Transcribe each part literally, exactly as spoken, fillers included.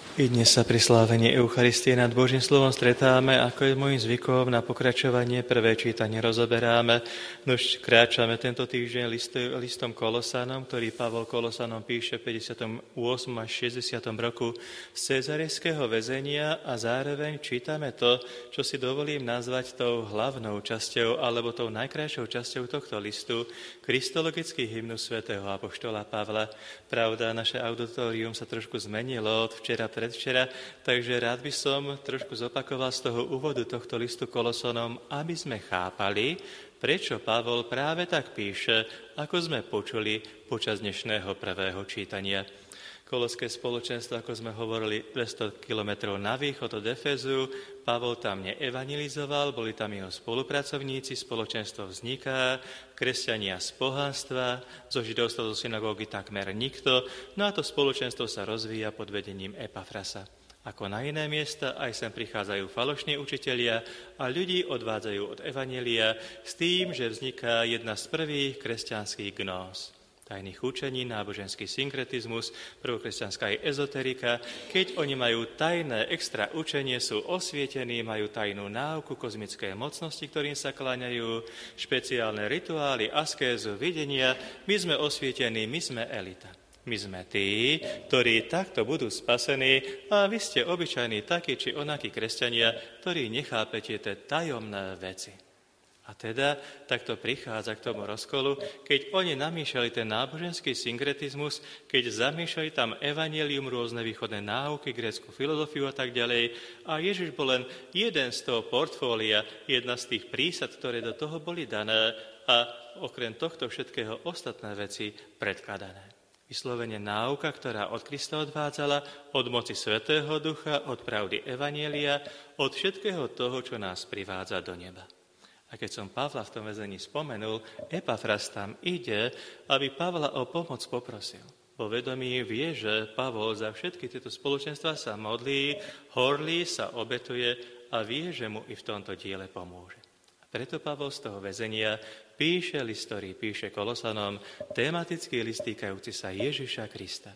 I dnes sa pri slávení Eucharistie nad Božím slovom stretávame, ako je môjim zvykom, na pokračovanie prvé čítanie rozoberáme. Nož kráčame tento týždeň listom Kolosanom, ktorý Pavol Kolosanom píše v päťdesiatom ôsmom až šesťdesiatom roku z cezarejského väzenia a zároveň čítame to, čo si dovolím nazvať tou hlavnou časťou alebo tou najkrajšou časťou tohto listu, kristologický hymnus svätého apoštola Pavla. Pravda, naše auditorium sa trošku zmenilo od včera predvčera, takže rád by som trošku zopakoval z toho úvodu tohto listu Kolosanom, aby sme chápali, prečo Pavol práve tak píše, ako sme počuli počas dnešného prvého čítania. Koloské spoločenstvo, ako sme hovorili, dvesto kilometrov na východ od Efezu. Pavol tam neevangelizoval, boli tam jeho spolupracovníci, spoločenstvo vzniká, kresťania z pohanstva, zo židovstva do synagógy takmer nikto, no a to spoločenstvo sa rozvíja pod vedením Epafrasa. Ako na iné miesta, aj sem prichádzajú falošní učitelia a ľudí odvádzajú od evanjelia s tým, že vzniká jedna z prvých kresťanských gnóz. Tajných učení, náboženský synkretizmus, prvokresťanská aj ezoterika. Keď oni majú tajné extra učenie, sú osvietení, majú tajnú náuku, kozmické mocnosti, ktorým sa kláňajú, špeciálne rituály, askézu, videnia. My sme osvietení, my sme elita. My sme tí, ktorí takto budú spasení a vy ste obyčajní takí či onakí kresťania, ktorí nechápete tie tajomné veci. A teda takto prichádza k tomu rozkolu, keď oni namýšľali ten náboženský synkretizmus, keď zamýšľali tam evanjelium, rôzne východné náuky, grécku filozofiu a tak ďalej. A Ježiš bol len jeden z toho portfólia, jedna z tých prísad, ktoré do toho boli dané a okrem tohto všetkého ostatné veci predkladané. Vyslovene náuka, ktorá od Krista odvádzala, od moci Svätého Ducha, od pravdy evanjelia, od všetkého toho, čo nás privádza do neba. A keď som Pavla v tom väzení spomenul, Epafras tam ide, aby Pavla o pomoc poprosil. Po vedomí vie, že Pavol za všetky tieto spoločenstva sa modlí, horlí, sa obetuje a vie, že mu i v tomto diele pomôže. A preto Pavol z toho väzenia píše list, ktorý píše Kolosanom, tematický list týkajúci sa Ježiša Krista.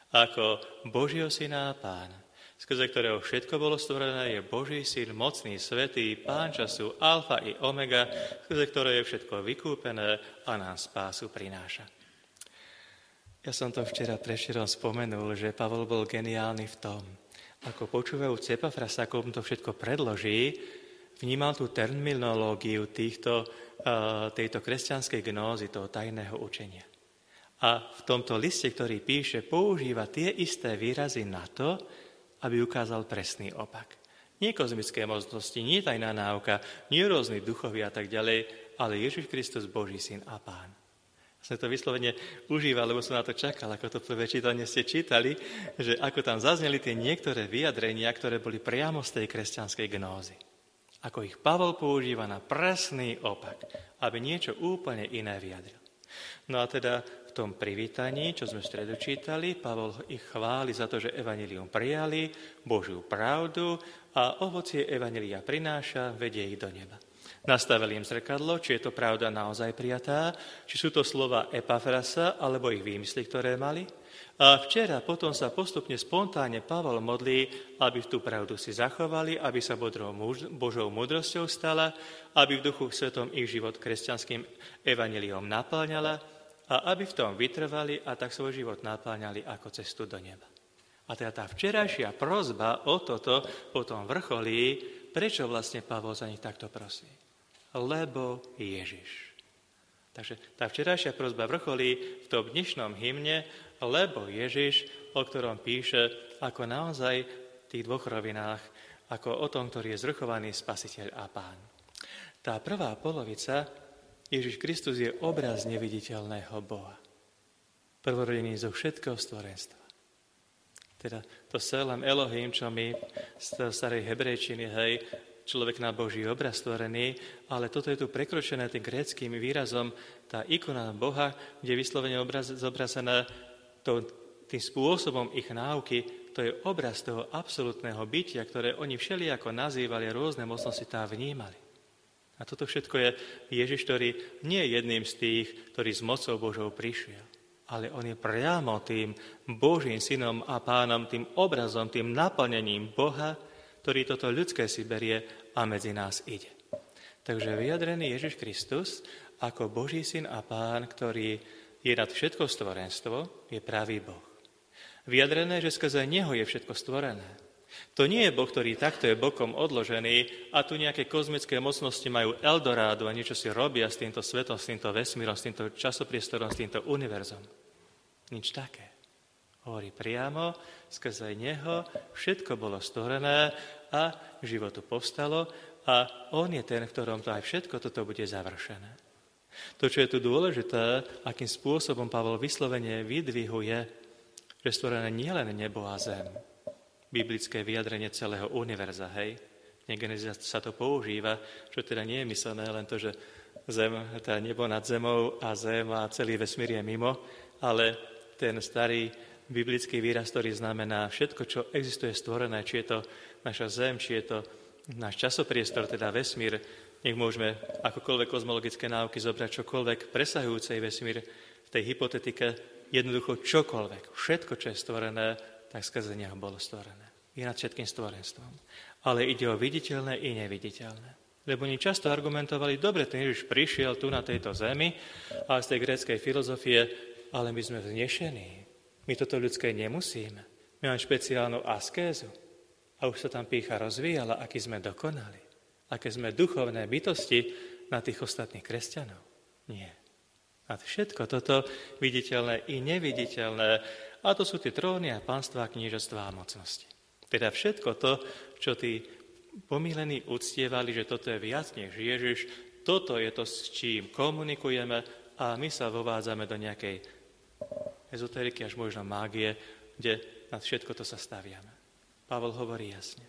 Ako Božieho syna a pána, skrze ktorého všetko bolo stvorené, je Boží syn, mocný, svätý, pán času, alfa i omega, skrze ktorého je všetko vykúpené a nám spásu prináša. Ja som to včera prešerom spomenul, že Pavol bol geniálny v tom, ako počúvajúc Epafrasa, ako mu to všetko predloží, vnímal tú terminológiu týchto, tejto kresťanskej gnózy, toho tajného učenia. A v tomto liste, ktorý píše, používa tie isté výrazy na to, aby ukázal presný opak. Nie kozmické mocnosti, nie tajná náuka, nie rôzni duchovi a tak ďalej, ale Ježiš Kristus, Boží syn a pán. Som to vyslovene užíval, lebo som na to čakal, ako to prvé čítanie ste čítali, že ako tam zazneli tie niektoré vyjadrenia, ktoré boli priamo z tej kresťanskej gnózy. Ako ich Pavol používa na presný opak, aby niečo úplne iné vyjadril. No a teda v tom privítaní, čo sme v stredu čítali, Pavol ich chváli za to, že evanjelium prijali, Božiu pravdu a ovocie evanjelia prináša, vedie ich do neba. Nastavili im zrkadlo, či je to pravda naozaj prijatá, či sú to slova Epafrasa, alebo ich výmysly, ktoré mali. A včera potom sa postupne spontánne Pavol modlí, aby tú pravdu si zachovali, aby sa Božou múdrosťou stala, aby v Duchu Svetom ich život kresťanským evanjeliom napĺňala a aby v tom vytrvali a tak svoj život napĺňali ako cestu do neba. A teda tá včerajšia prosba o toto potom vrcholí, prečo vlastne Pavol za nich takto prosí. Lebo Ježiš. Takže tá včerajšia prosba vrcholí v tom dnešnom hymne, lebo Ježiš, o ktorom píše ako naozaj v tých dvoch rovinách, ako o tom, ktorý je zvrchovaný spasiteľ a pán. Tá prvá polovica, Ježiš Kristus je obraz neviditeľného Boha. Prvorodený zo všetkého stvorenstva. Teda to Selem Elohim, čo my z starej hebrejčiny, hej, človek na Boží obraz stvorený, ale toto je tu prekročené tým gréckym výrazom, tá ikona Boha, kde je vyslovene obraz, zobrazená to, tým spôsobom ich náuky, to je obraz toho absolútneho bytia, ktoré oni všelijako nazývali, rôzne mocnosti tá vnímali. A toto všetko je Ježiš, ktorý nie je jedným z tých, ktorý s mocou Božou prišiel. ale on je priamo tým Božím synom a pánom, tým obrazom, tým naplnením Boha, ktorý toto ľudské si berie a medzi nás ide. Takže vyjadrený Ježiš Kristus ako Boží syn a pán, ktorý je nad všetko stvorenstvo, je pravý Boh. Vyjadrené, že skrze neho je všetko stvorené. To nie je Boh, ktorý takto je bokom odložený a tu nejaké kozmické mocnosti majú Eldorádu a niečo si robia s týmto svetom, s týmto vesmírom, s týmto časopriestorom, s týmto univerzom. Nič také. Hovorí priamo, skrze neho všetko bolo stvorené a životu povstalo a on je ten, v ktorom to aj všetko toto bude završené. To, čo je tu dôležité, akým spôsobom Pavol vyslovene vydvihuje, že stvorené nielen nebo a zem, biblické vyjadrenie celého univerza, hej. V Genesis sa to používa, čo teda nie je myslené len to, že zem, teda nebo nad zemou a zem a celý vesmír je mimo, ale ten starý biblický výraz, ktorý znamená všetko, čo existuje stvorené, či je to naša zem, či je to náš časopriestor, teda vesmír, nech môžeme akokoľvek kozmologické náuky zobrať čokoľvek presahujúcej vesmír v tej hypotetike, jednoducho čokoľvek, všetko, čo je stvorené, tak skrze neho bolo stvorené. Je nad všetkým stvorenstvom. Ale ide o viditeľné i neviditeľné. Lebo oni často argumentovali, dobre, ten Ježiš prišiel tu na tejto zemi a z tej gréckej filozofie, ale my sme vznešení. My toto ľudské nemusíme. My máme špeciálnu askézu. A už sa tam pýcha rozvíjala, aký sme dokonali. Aké sme duchovné bytosti na tých ostatných kresťanov. Nie. A všetko toto viditeľné i neviditeľné. A to sú tie tróny a panstvá, knížatstvá a mocnosti. Teda všetko to, čo tí pomílení uctievali, že toto je viac než Ježiš, toto je to, s čím komunikujeme a my sa vovádzame do nejakej ezoteriky až možno mágie, kde nad všetko to sa staviame. Pavol hovorí jasne.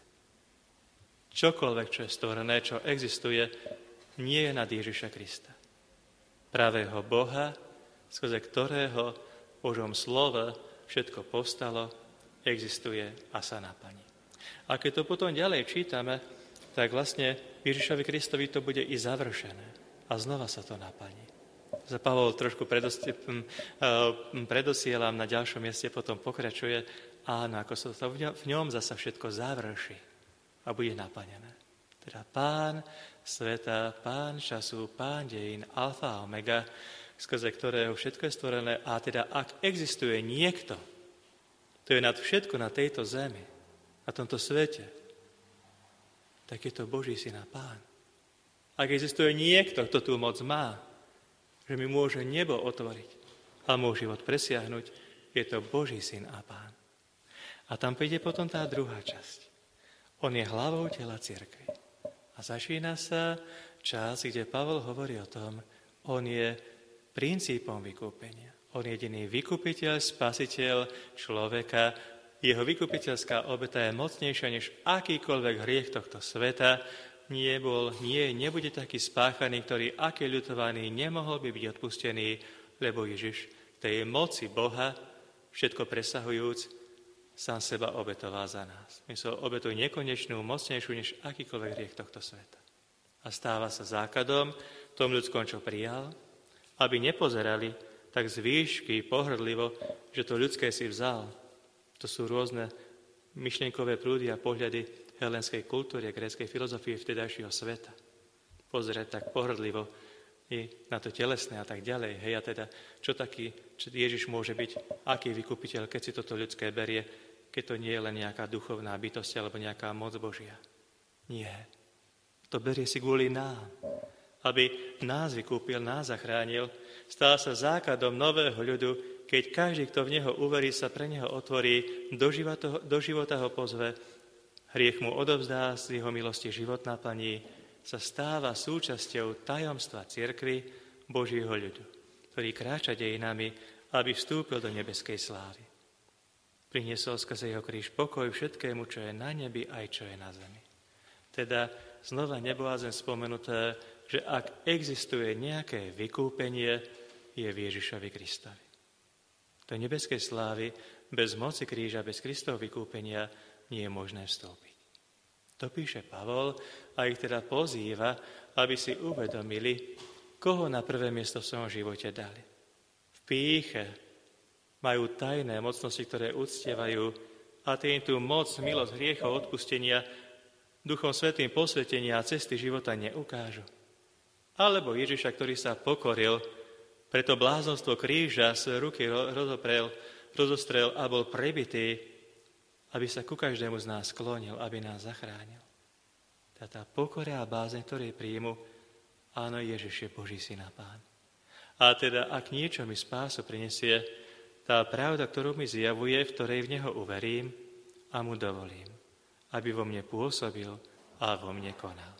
Čokoľvek, čo je stvorené, čo existuje, nie je nad Ježiša Krista. Pravého Boha, skrze ktorého v Božom slove všetko povstalo, existuje a sa naplní. A keď to potom ďalej čítame, tak vlastne Ježišovi Kristovi to bude i završené. A znova sa to naplní. Za Pavol trošku predosielam, na ďalšom mieste potom pokračuje, áno, ako sa to v ňom zasa všetko završí a bude naplnené. Teda Pán sveta, Pán času, Pán dejín, alfa a omega, skrze ktorého všetko je stvorené. A teda, ak existuje niekto, to je nad všetko na tejto zemi, na tomto svete, tak je to Boží syn a Pán. Ak existuje niekto, kto tú moc má, že mi môže nebo otvoriť a môj život presiahnuť, je to Boží syn a Pán. A tam príde potom tá druhá časť. On je hlavou tela cirkvi. A začína sa čas, kde Pavol hovorí o tom, on je princípom vykúpenia. On je jediný vykupiteľ, spasiteľ človeka. Jeho vykupiteľská obeta je mocnejšia než akýkoľvek hriech tohto sveta. Nie bol, nie, nebude taký spáchaný, ktorý aký ľutovaný nemohol by byť odpustený, lebo Ježiš tej moci Boha, všetko presahujúc, sám seba obetoval za nás. Myslel obetu nekonečnú, mocnejšiu než akýkoľvek hriech tohto sveta. A stáva sa základom tom ľudskom, čo prijal, aby nepozerali tak z výšky pohrdlivo, že to ľudské si vzal. To sú rôzne myšlienkové prúdy a pohľady helenskej kultúry a gréckej filozofie vtedajšieho sveta. Pozerať tak pohrdlivo i na to telesné a tak ďalej. Hej, a teda, čo taký čo Ježiš môže byť, aký vykupiteľ, keď si toto ľudské berie, keď to nie je len nejaká duchovná bytosť alebo nejaká moc Božia. Nie. To berie si kvôli nám. Aby nás vykúpil, nás zachránil, stal sa základom nového ľudu, keď každý, kto v neho uverí, sa pre neho otvorí, do života, do života ho pozve, hriech mu odovzdá, z jeho milosti život naplní, sa stáva súčasťou tajomstva cirkvi Božieho ľudu, ktorý kráča dejinami, aby vstúpil do nebeskej slávy. Priniesol skrze jeho kríž pokoj všetkému, čo je na nebi, aj čo je na zemi. Teda znova nebola zem spomenuté, že ak existuje nejaké vykúpenie, je v Ježišovi Kristovi. Do nebeskej slávy bez moci kríža, bez Kristovho vykúpenia nie je možné vstúpiť. To píše Pavol a ich teda pozýva, aby si uvedomili, koho na prvé miesto v svojom živote dali. V pýche Majú tajné mocnosti, ktoré uctievajú a tie im tú moc, milosť, hriechov, odpustenia, Duchom Svätým posvetenia a cesty života neukážu. Alebo Ježiša, ktorý sa pokoril, preto blázonstvo kríža svoje ruky rozoprel, rozostrel a bol prebitý, aby sa ku každému z nás sklonil, aby nás zachránil. Tá, tá pokora a bázeň, ktoré príjmu, áno, Ježiš je Boží syn a Pán. A teda, ak niečo mi spásu prinesie, tá pravda, ktorú mi zjavuje, v ktorej v Neho uverím a mu dovolím, aby vo mne pôsobil a vo mne konal.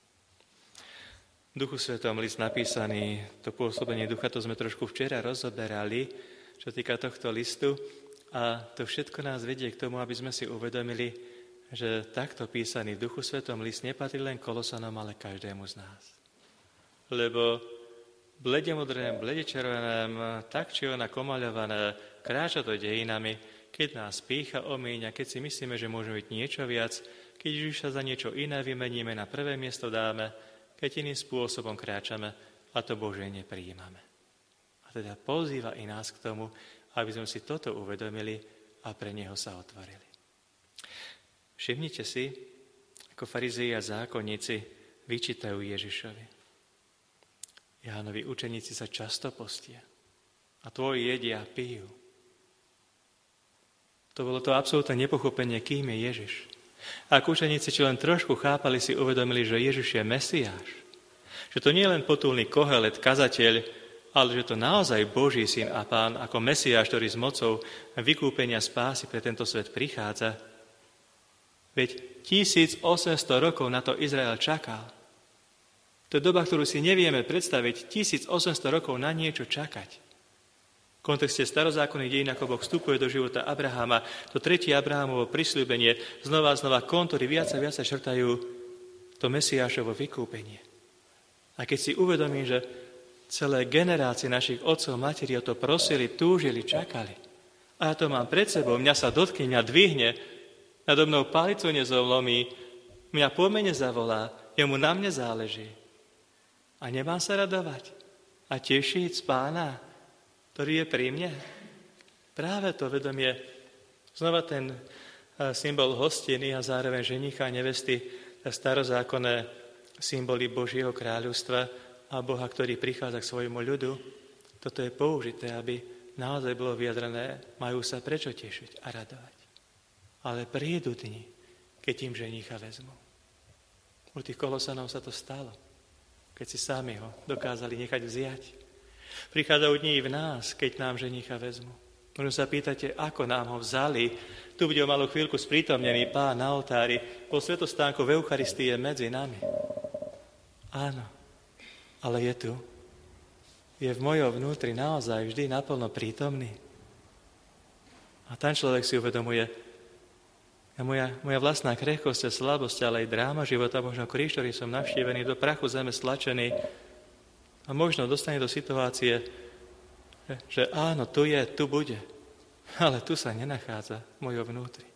V Duchu Svetom list napísaný, to pôsobenie Ducha, to sme trošku včera rozoberali, čo týka tohto listu, a to všetko nás vedie k tomu, aby sme si uvedomili, že takto písaný v Duchu Svetom list nepatrí len Kolosanom, ale každému z nás. Lebo blede modrém, blede červeném, tak či ona komaľované, kráča to dejinami, keď nás pýcha, omíňa, keď si myslíme, že môžeme byť niečo viac, keď Ježiša za niečo iné vymeníme, na prvé miesto dáme, keď iným spôsobom kráčame a to Božie neprijímame. A teda pozýva i nás k tomu, aby sme si toto uvedomili a pre Neho sa otvorili. Všimnite si, ako farizei a zákonníci vyčítajú Ježišovi. Jánovi učeníci sa často postia a tvoji jedia a pijú. To bolo to absolútne nepochopenie, kým je Ježiš. Ak učeníci, či len trošku chápali, si uvedomili, že Ježiš je Mesiáš, že to nie je len potulný Kohelet, kazateľ, ale že to naozaj Boží syn a Pán, ako Mesiáš, ktorý s mocou vykúpenia spásy pre tento svet prichádza. Veď tisíc osemsto rokov na to Izrael čakal. To je doba, ktorú si nevieme predstaviť, tisíc osemsto rokov na niečo čakať. V kontexte starozákonných dejín, ako Boh vstupuje do života Abraháma, to tretie Abrahámovo prisľúbenie, znova a znova kontúry viac a viac sa šrtajú to Mesiášovo vykúpenie. A keď si uvedomím, že celé generácie našich otcov, materi o to prosili, túžili, čakali. A ja to mám pred sebou, mňa sa dotkne, mňa dvihne, nado mnou palicu nezomlomí, mňa po mene zavolá, jemu na mne záleží. A nemám sa radovať a tešiť z Pána, ktorý je pri mne. Práve to vedomie, znova ten symbol hostiny a zároveň ženicha a nevesty, starozákonné symboly Božieho kráľovstva a Boha, ktorý prichádza k svojmu ľudu, toto je použité, aby naozaj bolo vyjadrené, majú sa prečo tešiť a radovať. Ale prídu dni, keď im ženicha vezmu. U tých Kolosanov sa to stalo, keď si sami ho dokázali nechať vziať. Prichádzajú dni v nás, keď nám ženicha vezmu. Možno sa pýtate, ako nám ho vzali. Tu bude o malú chvíľku sprítomnený Pán na oltári, po svetostánku v Eucharistii je medzi nami. Áno, ale je tu. Je v mojom vnútri naozaj vždy naplno prítomný. A ten človek si uvedomuje, a moja, moja vlastná krehkosť a slabosť, ale aj dráma života, možno kríž, ktorý som navštívený, do prachu zeme stlačený, a možno dostane do situácie, že, že áno, tu je, tu bude, ale tu sa nenachádza v mojom vnútri.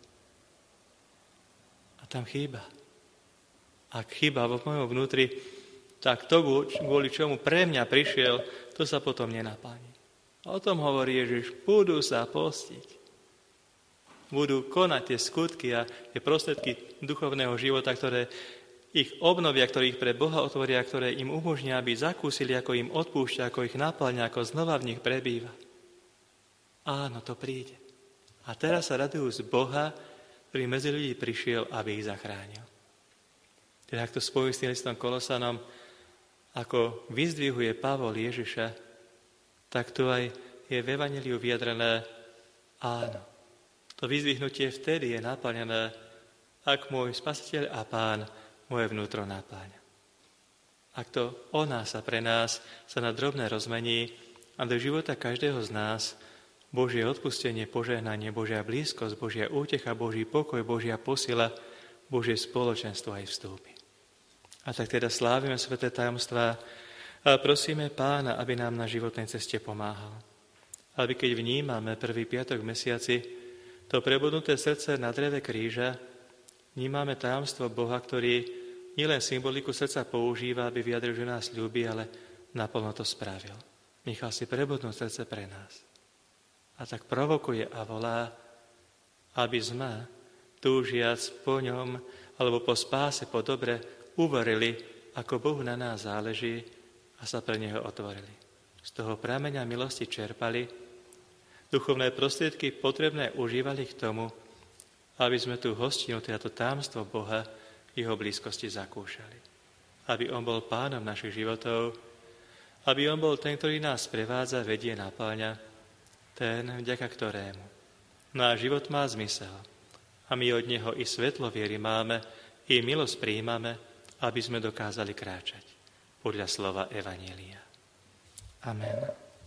A tam chýba. Ak chýba vo mojom vnútri, tak to, kvôli čomu pre mňa prišiel, to sa potom nenaplní. A o tom hovorí Ježiš, budú sa postiť. Budú konať tie skutky a tie prostriedky duchovného života, ktoré ich obnovia, ktoré ich pre Boha otvoria, ktoré im umožnia, aby zakúsili, ako im odpúšťa, ako ich naplňa, ako znova v nich prebýva. Áno, to príde. A teraz sa radujú z Boha, ktorý medzi ľudí prišiel, aby ich zachránil. Teda ak to spojí s tým listom Kolosanom, ako vyzdvihuje Pavol Ježiša, tak tu aj je v Evanjeliu vyjadrené áno. To vyzdvihnutie vtedy je naplnené, ak môj Spasiteľ a Pán moje vnútro napáňa. Ak to o nás a pre nás sa na drobné rozmení a do života každého z nás Božie odpustenie, požehnanie, Božia blízkosť, Božia útecha, Boží pokoj, Božia posila, Božie spoločenstvo aj vstúpi. A tak teda slávime sväté tajomstvá a prosíme Pána, aby nám na životnej ceste pomáhal. Aby keď vnímame prvý piatok v mesiaci to prebudnuté srdce na dreve kríža, vnímame tajomstvo Boha, ktorý nielen symboliku srdca používa, aby vyjadril, že nás ľúbi, ale naplno to spravil. Nechal si prebudnúť srdce pre nás. a tak provokuje a volá, aby sme, túžiac po ňom alebo po spáse, po dobre, uverili, ako Bohu na nás záleží a sa pre Neho otvorili. Z toho prameňa milosti čerpali, duchovné prostriedky potrebné užívali k tomu, aby sme tú hostinu, teda to támstvo Boha v jeho blízkosti zakúšali. Aby on bol pánom našich životov, aby on bol ten, ktorý nás prevádza, vedie, napĺňa, ten, vďaka ktorému náš život má zmysel. A my od neho i svetlo viery máme, i milosť prijímame, aby sme dokázali kráčať podľa slova Evanjelia. Amen.